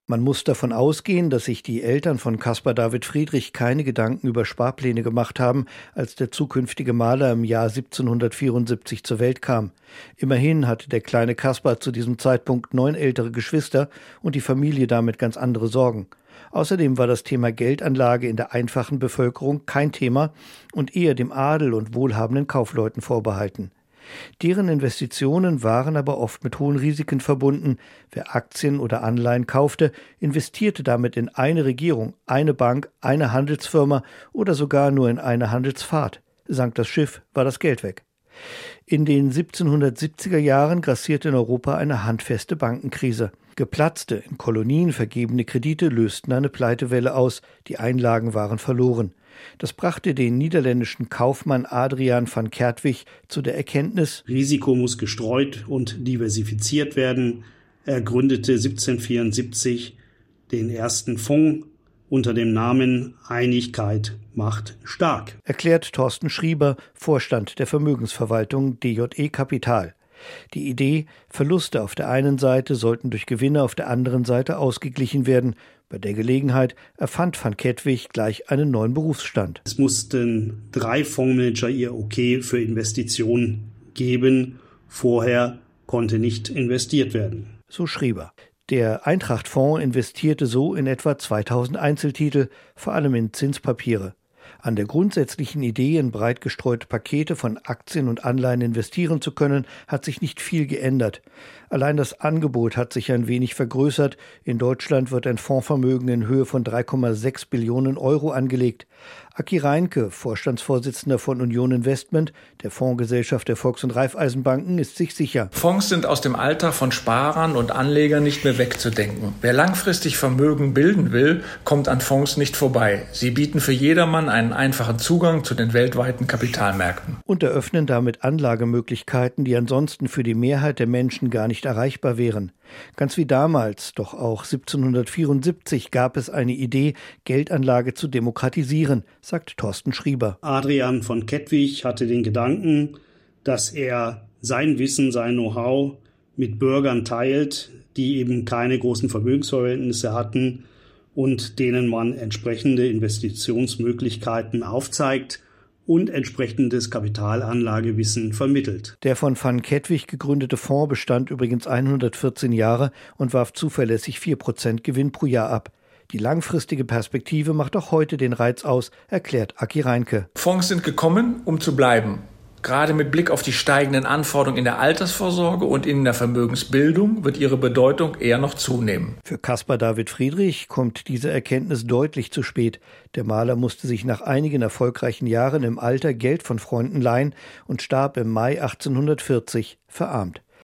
Man muss davon ausgehen, dass sich die Eltern von Caspar David Friedrich keine Gedanken über Sparpläne gemacht haben, als der zukünftige Maler im Jahr 1774 zur Welt kam. Immerhin hatte der kleine Caspar zu diesem Zeitpunkt 9 ältere Geschwister und die Familie damit ganz andere Sorgen. Außerdem war das Thema Geldanlage in der einfachen Bevölkerung kein Thema und eher dem Adel und wohlhabenden Kaufleuten vorbehalten. Deren Investitionen waren aber oft mit hohen Risiken verbunden. Wer Aktien oder Anleihen kaufte, investierte damit in eine Regierung, eine Bank, eine Handelsfirma oder sogar nur in eine Handelsfahrt. Sank das Schiff, war das Geld weg. In den 1770er Jahren grassierte in Europa eine handfeste Bankenkrise. Geplatzte, in Kolonien vergebene Kredite lösten eine Pleitewelle aus, die Einlagen waren verloren. Das brachte den niederländischen Kaufmann Adriaan van Kertwig zu der Erkenntnis: Risiko muss gestreut und diversifiziert werden. Er gründete 1774 den ersten Fonds unter dem Namen Einigkeit macht stark. Erklärt Thorsten Schrieber, Vorstand der Vermögensverwaltung DJE Kapital. Die Idee, Verluste auf der einen Seite sollten durch Gewinne auf der anderen Seite ausgeglichen werden. Bei der Gelegenheit erfand van Kertwig gleich einen neuen Berufsstand. Es mussten 3 Fondsmanager ihr Okay für Investitionen geben. Vorher konnte nicht investiert werden. So Schrieber. Der Eintracht-Fonds investierte so in etwa 2000 Einzeltitel, vor allem in Zinspapiere. An der grundsätzlichen Idee, in breit gestreute Pakete von Aktien und Anleihen investieren zu können, hat sich nicht viel geändert. Allein das Angebot hat sich ein wenig vergrößert. In Deutschland wird ein Fondsvermögen in Höhe von 3,6 Billionen Euro angelegt. Aki Reinke, Vorstandsvorsitzender von Union Investment, der Fondsgesellschaft der Volks- und Raiffeisenbanken, ist sich sicher. Fonds sind aus dem Alltag von Sparern und Anlegern nicht mehr wegzudenken. Wer langfristig Vermögen bilden will, kommt an Fonds nicht vorbei. Sie bieten für jedermann einen einfachen Zugang zu den weltweiten Kapitalmärkten. Und eröffnen damit Anlagemöglichkeiten, die ansonsten für die Mehrheit der Menschen gar nicht erreichbar wären. Ganz wie damals, doch auch 1774 gab es eine Idee, Geldanlage zu demokratisieren, sagt Thorsten Schrieber. Adriaan van Kertwig hatte den Gedanken, dass er sein Wissen, sein Know-how mit Bürgern teilt, die eben keine großen Vermögensverhältnisse hatten und denen man entsprechende Investitionsmöglichkeiten aufzeigt und entsprechendes Kapitalanlagewissen vermittelt. Der von van Kertwig gegründete Fonds bestand übrigens 114 Jahre und warf zuverlässig 4% Gewinn pro Jahr ab. Die langfristige Perspektive macht auch heute den Reiz aus, erklärt Aki Reinke. Fonds sind gekommen, um zu bleiben. Gerade mit Blick auf die steigenden Anforderungen in der Altersvorsorge und in der Vermögensbildung wird ihre Bedeutung eher noch zunehmen. Für Caspar David Friedrich kommt diese Erkenntnis deutlich zu spät. Der Maler musste sich nach einigen erfolgreichen Jahren im Alter Geld von Freunden leihen und starb im Mai 1840 verarmt.